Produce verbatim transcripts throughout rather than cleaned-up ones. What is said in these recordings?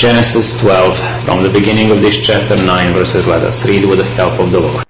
Genesis twelve, from the beginning of this chapter nine verses. Let us read with the help of the Lord.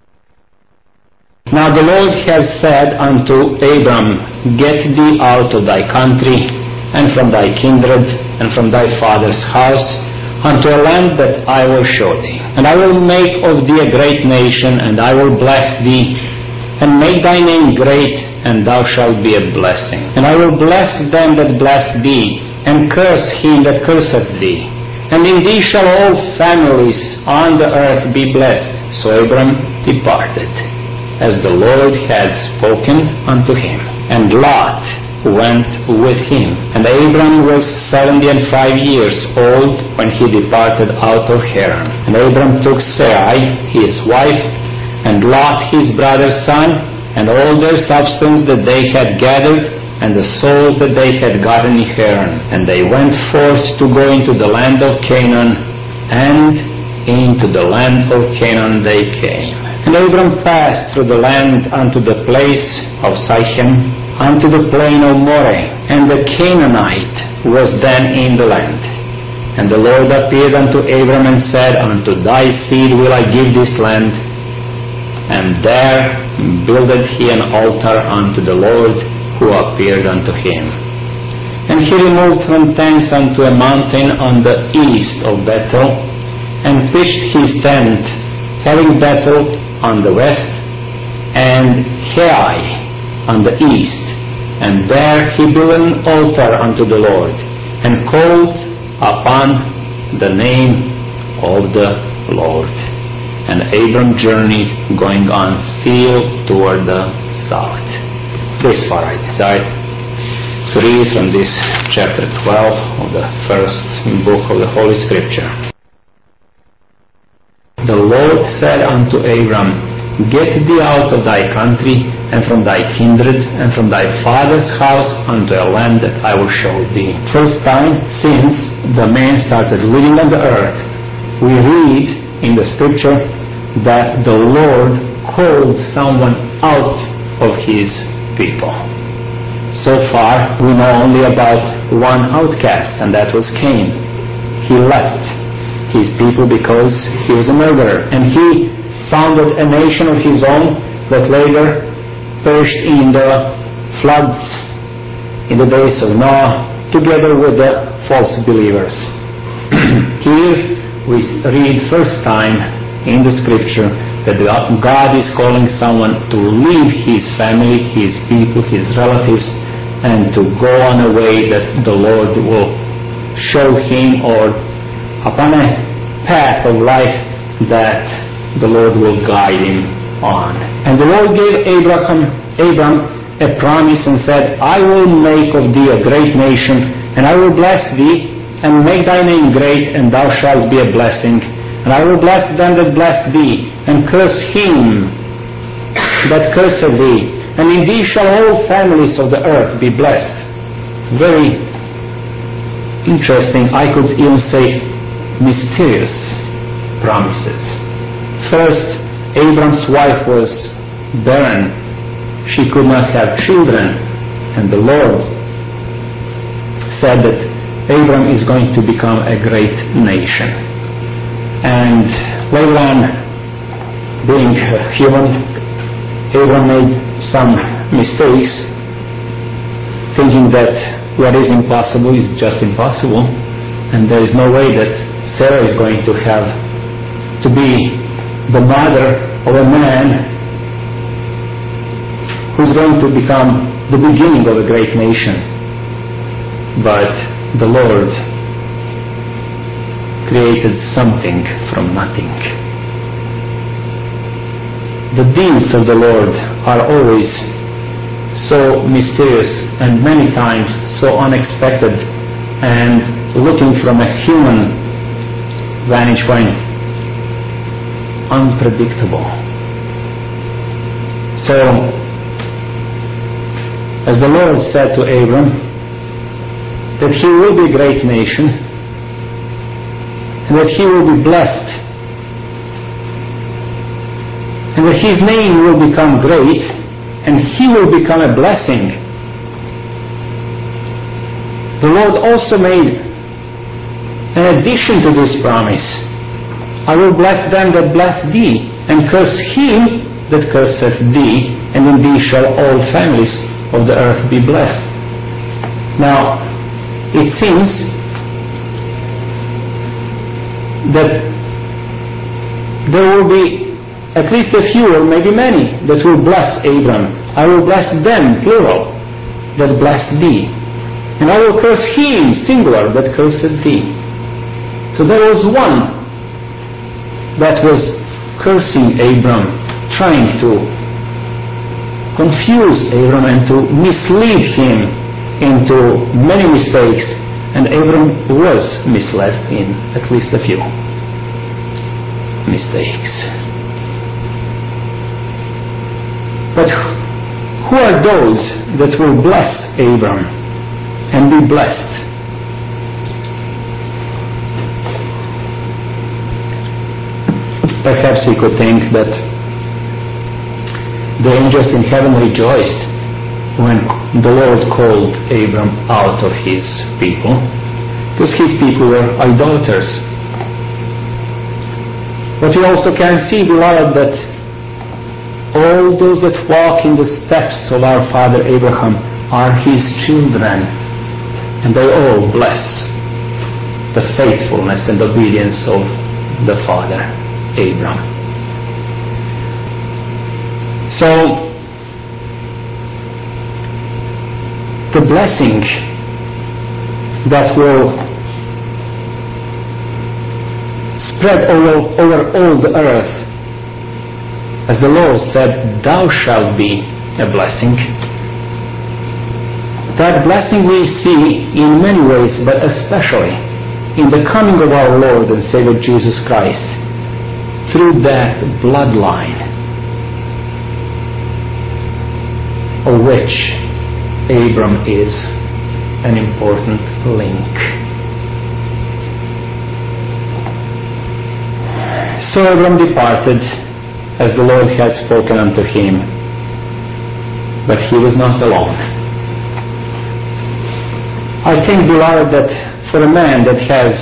Now the Lord hath said unto Abram, Get thee out of thy country, and from thy kindred, and from thy father's house, unto a land that I will show thee. And I will make of thee a great nation, and I will bless thee, and make thy name great, and thou shalt be a blessing. And I will bless them that bless thee, and curse him that curseth thee. And in thee shall all families on the earth be blessed. So Abram departed, as the Lord had spoken unto him. And Lot went with him. And Abram was seventy and five years old when he departed out of Haran. And Abram took Sarai his wife, and Lot his brother's son, and all their substance that they had gathered, and the souls that they had gotten in Haran. And they went forth to go into the land of Canaan, and into the land of Canaan they came. And Abram passed through the land unto the place of Sichem, unto the plain of Moreh, and the Canaanite was then in the land. And the Lord appeared unto Abram and said, Unto thy seed will I give this land. And there builded he an altar unto the Lord, who appeared unto him. And he removed from thence unto a mountain on the east of Bethel, and pitched his tent, having Bethel on the west, and Hai on the east. And there he built an altar unto the Lord, and called upon the name of the Lord. And Abram journeyed, going on still toward the south. This far I desire to read from this chapter twelve of the first book of the Holy Scripture. The Lord said unto Abram, Get thee out of thy country, and from thy kindred, and from thy father's house, unto a land that I will show thee. First time since the man started living on the earth, we read in the Scripture that the Lord called someone out of his people. So far, we know only about one outcast, and that was Cain. He left his people because he was a murderer, and he founded a nation of his own that later perished in the floods in the days of Noah, together with the false believers. Here we read first time in the Scripture that God is calling someone to leave his family, his people, his relatives, and to go on a way that the Lord will show him, or upon a path of life that the Lord will guide him on. And the Lord gave Abraham, Abram a promise and said, I will make of thee a great nation, and I will bless thee, and make thy name great, and thou shalt be a blessing. And I will bless them that bless thee, and curse him that curseth thee. And in thee shall all families of the earth be blessed. Very interesting, I could even say mysterious promises. First, Abram's wife was barren. She could not have children. And the Lord said that Abram is going to become a great nation. And later on, being human, Abram made some mistakes, thinking that what is impossible is just impossible, and there is no way that Sarah is going to have to be the mother of a man who's going to become the beginning of a great nation. But the Lord created something from nothing. The deeds of the Lord are always so mysterious and many times so unexpected, and looking from a human vantage point, unpredictable. So, as the Lord said to Abram, that he will be a great nation, and that he will be blessed, and that his name will become great, and he will become a blessing. The Lord also made in addition to this promise, I will bless them that bless thee, and curse him that curseth thee, and in thee shall all families of the earth be blessed. Now, it seems that there will be at least a few, or maybe many, that will bless Abram. I will bless them, plural, that bless thee. And I will curse him, singular, that curseth thee. So there was one that was cursing Abram, trying to confuse Abram and to mislead him into many mistakes, and Abram was misled in at least a few mistakes. But who are those that will bless Abram and be blessed? Perhaps we could think that the angels in heaven rejoiced when the Lord called Abram out of his people, because his people were idolaters. But we also can see, beloved, that all those that walk in the steps of our father Abraham are his children, and they all bless the faithfulness and obedience of the father Abram. So the blessing that will spread over, over all the earth, as the Lord said, thou shalt be a blessing. That blessing we see in many ways, but especially in the coming of our Lord and Savior Jesus Christ, through that bloodline of which Abram is an important link. So Abram departed as the Lord had spoken unto him, but he was not alone. I think, beloved, that for a man that has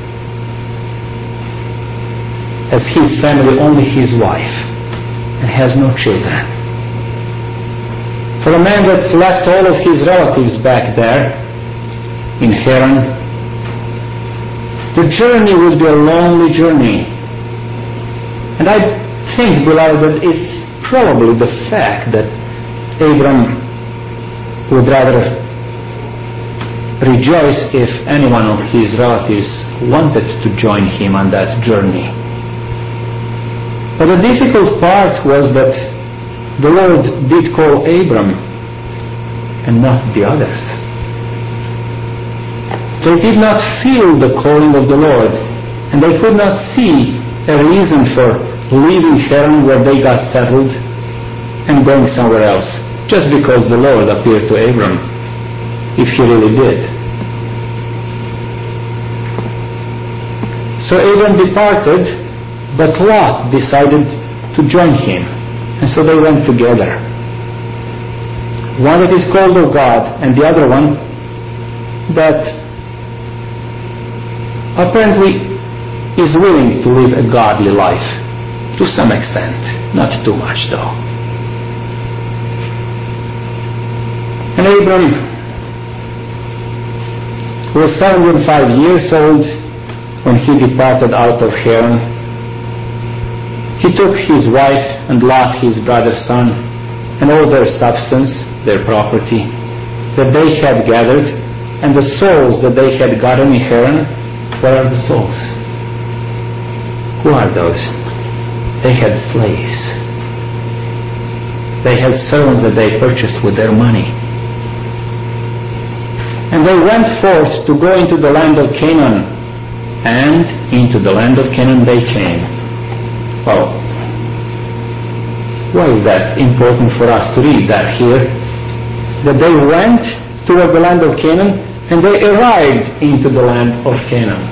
as his family only his wife and has no children, for a man that left all of his relatives back there in Haran, the journey would be a lonely journey. And I think, beloved, that it's probably the fact that Abram would rather rejoice if any one of his relatives wanted to join him on that journey. But the difficult part was that the Lord did call Abram and not the others. They did not feel the calling of the Lord, and they could not see a reason for leaving Haran where they got settled and going somewhere else, just because the Lord appeared to Abram, if he really did. So Abram departed, but Lot decided to join him, and so they went together. One that is called of God, and the other one that apparently is willing to live a godly life, to some extent, not too much though. And Abram was seventy and five years old when he departed out of Haran. He took his wife and Lot, his brother's son, and all their substance, their property, that they had gathered, and the souls that they had gotten in Haran. What are the souls? Who are those? They had slaves. They had servants that they purchased with their money. And they went forth to go into the land of Canaan, and into the land of Canaan they came. Well, why is that important for us to read that here? That they went toward the land of Canaan, and they arrived into the land of Canaan.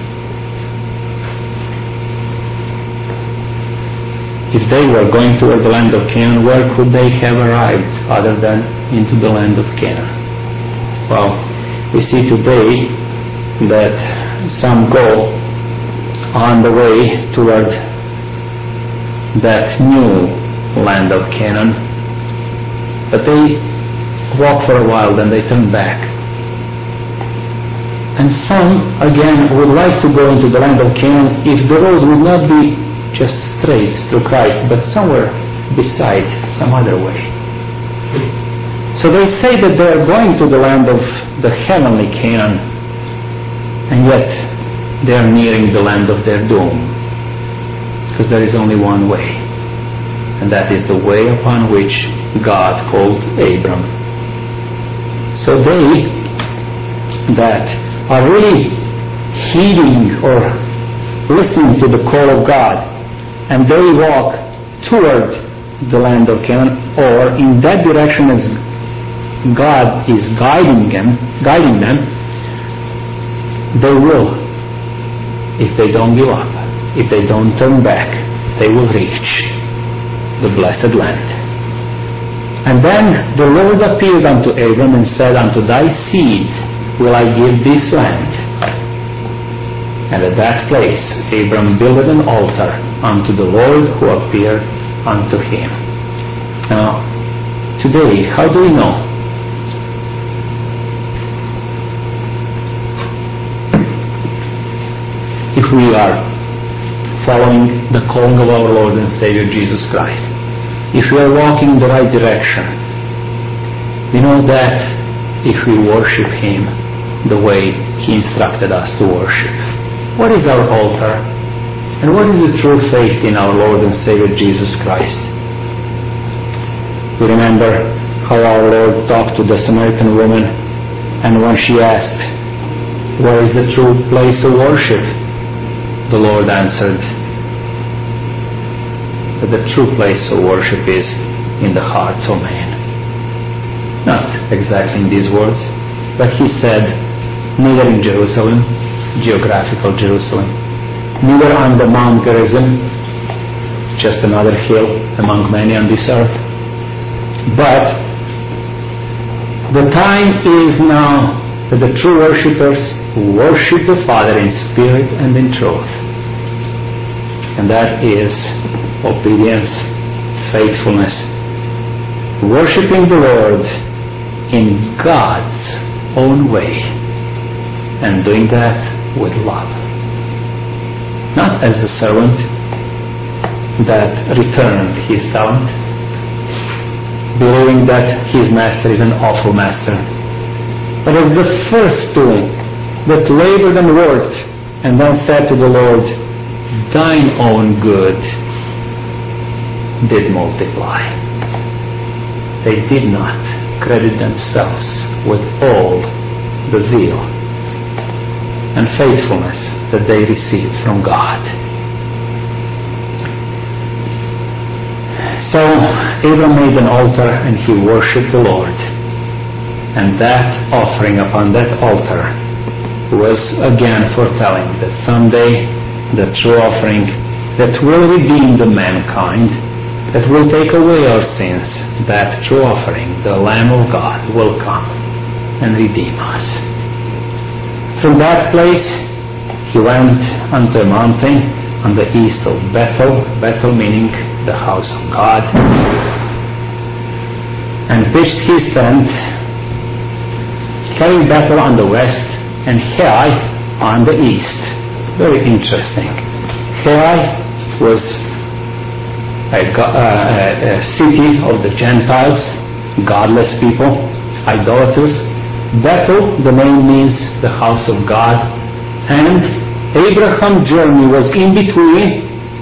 If they were going toward the land of Canaan, where could they have arrived other than into the land of Canaan? Well, we see today that some go on the way toward that new land of Canaan, but they walk for a while, then they turn back. And some, again, would like to go into the land of Canaan if the road would not be just straight through Christ, but somewhere beside, some other way. So they say that they are going to the land of the heavenly Canaan, and yet they are nearing the land of their doom, because there is only one way, and that is the way upon which God called Abram. So they that are really heeding or listening to the call of God, and they walk toward the land of Canaan, or in that direction as God is guiding them, guiding them, they will, if they don't give up, if they don't turn back, they will reach the blessed land. And then the Lord appeared unto Abram and said, Unto thy seed will I give this land. And at that place Abram builded an altar unto the Lord who appeared unto him. Now, today, how do we know? If we are following the calling of our Lord and Savior Jesus Christ, if we are walking in the right direction, we know that if we worship Him the way He instructed us to worship. What is our altar? And what is the true faith in our Lord and Savior Jesus Christ? We remember how our Lord talked to the Samaritan woman, and when she asked, where is the true place of worship? The Lord answered that the true place of worship is in the hearts of man. Not exactly in these words, but He said, neither in Jerusalem, geographical Jerusalem, neither on the Mount Gerizim, just another hill among many on this earth, but the time is now that the true worshippers worship the Father in spirit and in truth, and that is obedience, faithfulness, worshiping the Lord in God's own way, and doing that with love. Not as the servant that returned his talent, believing that his master is an awful master, but as the first two that labored and worked and then said to the Lord, thine own good did multiply. They did not credit themselves with all the zeal and faithfulness that they received from God. So Abram made an altar and he worshipped the Lord, and that offering upon that altar was again foretelling that someday the true offering that will redeem the mankind, that will take away our sins, that true offering, the Lamb of God, will come and redeem us. From that place he went unto a mountain on the east of Bethel, Bethel meaning the house of God, and pitched his tent, carrying Bethel on the west and Hai on the east. Very interesting. Hai was a, a, a city of the Gentiles, godless people, idolaters. Bethel, the name means the house of God, and Abraham's journey was in between,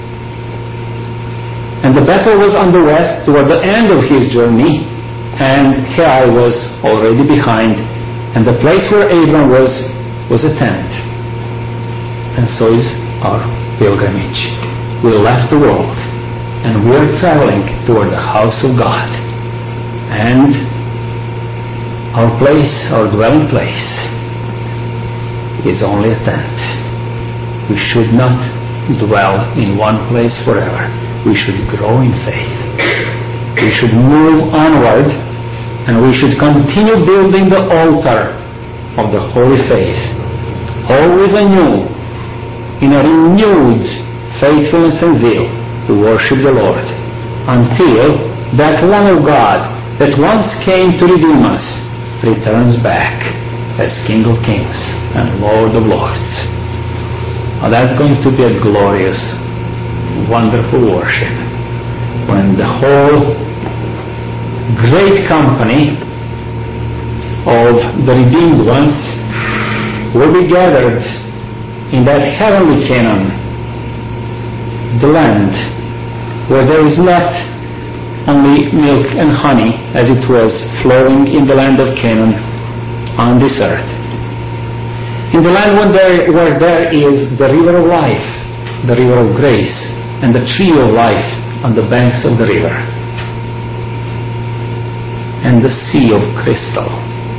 and the Bethel was on the west toward the end of his journey, and Hai was already behind, and the place where Abraham was was a tent. And so is our pilgrimage. We left the world and we are traveling toward the house of God, and our place, our dwelling place, is only a tent. We should not dwell in one place forever. We should grow in faith. We should move onward, and we should continue building the altar of the holy faith, always always anew, in a renewed faithfulness and zeal, to worship the Lord, until that Lamb of God that once came to redeem us returns back as King of Kings and Lord of Lords. Now that's going to be a glorious, wonderful worship, when the whole great company of the redeemed ones will be gathered in that heavenly Canaan, the land where there is not only milk and honey as it was flowing in the land of Canaan on this earth. In the land where there, where there is the river of life, the river of grace, and the tree of life on the banks of the river, and the sea of crystal,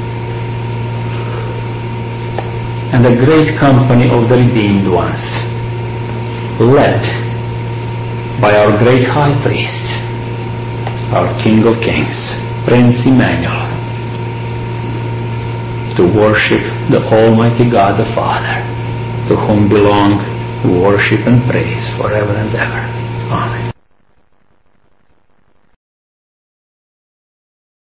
and the great company of the redeemed ones, led by our great high priest, our King of Kings, Prince Emmanuel, to worship the Almighty God the Father, to whom belong worship and praise forever and ever. Amen.